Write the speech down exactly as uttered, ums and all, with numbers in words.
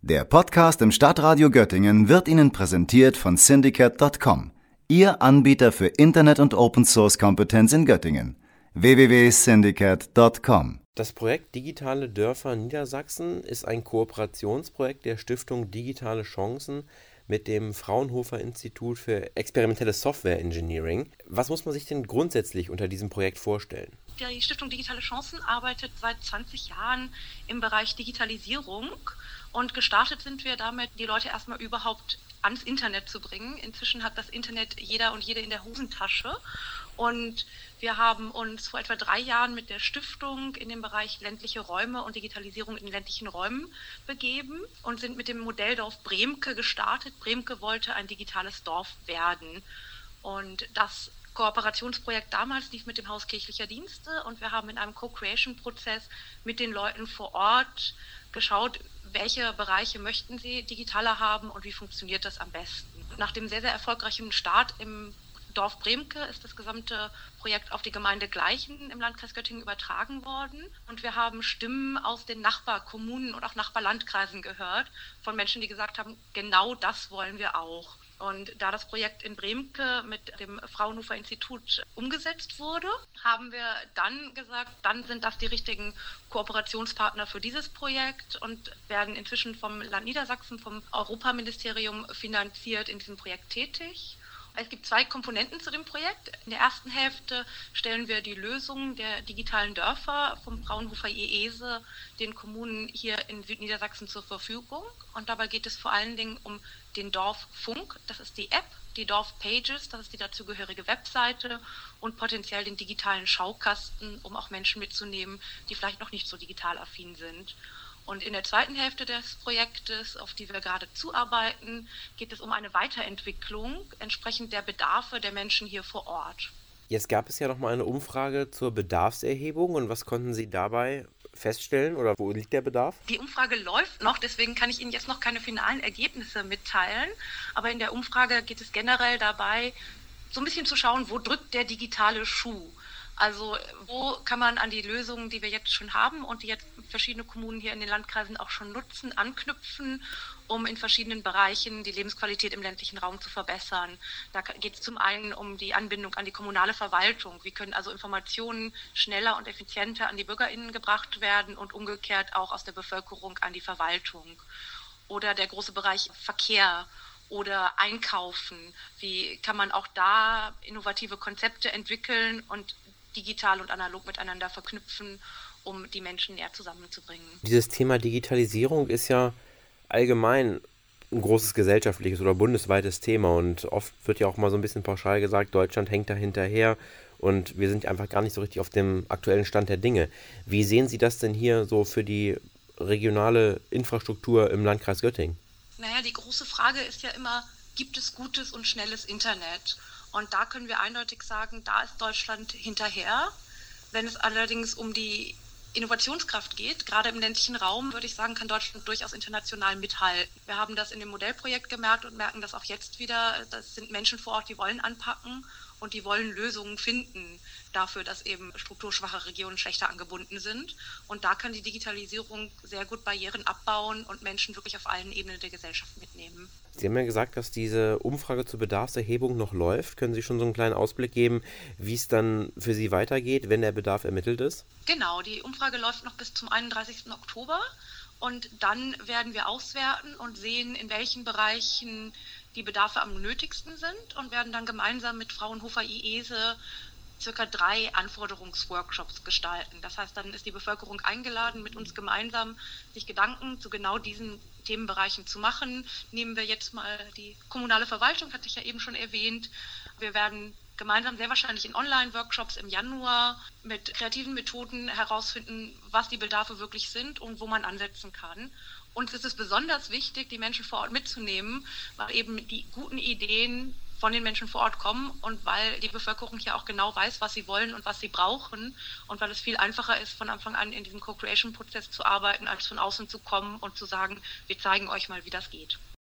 Der Podcast im Stadtradio Göttingen wird Ihnen präsentiert von Syndicate Punkt com, Ihr Anbieter für Internet- und Open-Source-Kompetenz in Göttingen. w w w punkt syndicate punkt com. Das Projekt Digitale Dörfer Niedersachsen ist ein Kooperationsprojekt der Stiftung Digitale Chancen mit dem Fraunhofer Institut für experimentelle Software Engineering. Was muss man sich denn grundsätzlich unter diesem Projekt vorstellen? Die Stiftung Digitale Chancen arbeitet seit zwanzig Jahren im Bereich Digitalisierung und gestartet sind wir damit, die Leute erstmal überhaupt ans Internet zu bringen. Inzwischen hat das Internet jeder und jede in der Hosentasche und wir haben uns vor etwa drei Jahren mit der Stiftung in den Bereich ländliche Räume und Digitalisierung in ländlichen Räumen begeben und sind mit dem Modelldorf Bremke gestartet. Bremke wollte ein digitales Dorf werden und das Kooperationsprojekt damals lief mit dem Haus Kirchlicher Dienste und wir haben in einem Co-Creation-Prozess mit den Leuten vor Ort geschaut, welche Bereiche möchten sie digitaler haben und wie funktioniert das am besten. Nach dem sehr, sehr erfolgreichen Start im Dorf Bremke ist das gesamte Projekt auf die Gemeinde Gleichen im Landkreis Göttingen übertragen worden. Und wir haben Stimmen aus den Nachbarkommunen und auch Nachbarlandkreisen gehört von Menschen, die gesagt haben, genau das wollen wir auch. Und da das Projekt in Bremke mit dem Fraunhofer Institut umgesetzt wurde, haben wir dann gesagt, dann sind das die richtigen Kooperationspartner für dieses Projekt und werden inzwischen vom Land Niedersachsen, vom Europaministerium finanziert in diesem Projekt tätig. Es gibt zwei Komponenten zu dem Projekt. In der ersten Hälfte stellen wir die Lösung der digitalen Dörfer vom Fraunhofer I E S E den Kommunen hier in Südniedersachsen zur Verfügung. Und dabei geht es vor allen Dingen um den Dorffunk, das ist die App, die Dorfpages, das ist die dazugehörige Webseite und potenziell den digitalen Schaukasten, um auch Menschen mitzunehmen, die vielleicht noch nicht so digital affin sind. Und in der zweiten Hälfte des Projektes, auf die wir gerade zuarbeiten, geht es um eine Weiterentwicklung entsprechend der Bedarfe der Menschen hier vor Ort. Jetzt gab es ja noch mal eine Umfrage zur Bedarfserhebung und was konnten Sie dabei feststellen oder wo liegt der Bedarf? Die Umfrage läuft noch, deswegen kann ich Ihnen jetzt noch keine finalen Ergebnisse mitteilen. Aber in der Umfrage geht es generell dabei, so ein bisschen zu schauen, wo drückt der digitale Schuh? Also wo kann man an die Lösungen, die wir jetzt schon haben und die jetzt verschiedene Kommunen hier in den Landkreisen auch schon nutzen, anknüpfen, um in verschiedenen Bereichen die Lebensqualität im ländlichen Raum zu verbessern. Da geht es zum einen um die Anbindung an die kommunale Verwaltung. Wie können also Informationen schneller und effizienter an die BürgerInnen gebracht werden und umgekehrt auch aus der Bevölkerung an die Verwaltung. Oder der große Bereich Verkehr oder Einkaufen. Wie kann man auch da innovative Konzepte entwickeln und digital und analog miteinander verknüpfen, um die Menschen näher zusammenzubringen. Dieses Thema Digitalisierung ist ja allgemein ein großes gesellschaftliches oder bundesweites Thema und oft wird ja auch mal so ein bisschen pauschal gesagt, Deutschland hängt da hinterher und wir sind einfach gar nicht so richtig auf dem aktuellen Stand der Dinge. Wie sehen Sie das denn hier so für die regionale Infrastruktur im Landkreis Göttingen? Naja, die große Frage ist ja immer, gibt es gutes und schnelles Internet? Und da können wir eindeutig sagen, da ist Deutschland hinterher. Wenn es allerdings um die Innovationskraft geht, gerade im ländlichen Raum, würde ich sagen, kann Deutschland durchaus international mithalten. Wir haben das in dem Modellprojekt gemerkt und merken das auch jetzt wieder. Das sind Menschen vor Ort, die wollen anpacken und die wollen Lösungen finden dafür, dass eben strukturschwache Regionen schlechter angebunden sind. Und da kann die Digitalisierung sehr gut Barrieren abbauen und Menschen wirklich auf allen Ebenen der Gesellschaft mitnehmen. Sie haben ja gesagt, dass diese Umfrage zur Bedarfserhebung noch läuft. Können Sie schon so einen kleinen Ausblick geben, wie es dann für Sie weitergeht, wenn der Bedarf ermittelt ist? Genau, die Umfrage läuft noch bis zum einunddreißigsten Oktober und dann werden wir auswerten und sehen, in welchen Bereichen die Bedarfe am nötigsten sind und werden dann gemeinsam mit Fraunhofer I E S E circa drei Anforderungsworkshops gestalten. Das heißt, dann ist die Bevölkerung eingeladen, mit uns gemeinsam sich Gedanken zu genau diesen Themenbereichen zu machen. Nehmen wir jetzt mal die kommunale Verwaltung, hatte ich ja eben schon erwähnt. Wir werden gemeinsam sehr wahrscheinlich in Online-Workshops im Januar mit kreativen Methoden herausfinden, was die Bedarfe wirklich sind und wo man ansetzen kann. Uns ist es besonders wichtig, die Menschen vor Ort mitzunehmen, weil eben die guten Ideen von den Menschen vor Ort kommen und weil die Bevölkerung hier auch genau weiß, was sie wollen und was sie brauchen und weil es viel einfacher ist, von Anfang an in diesem Co-Creation-Prozess zu arbeiten, als von außen zu kommen und zu sagen, wir zeigen euch mal, wie das geht.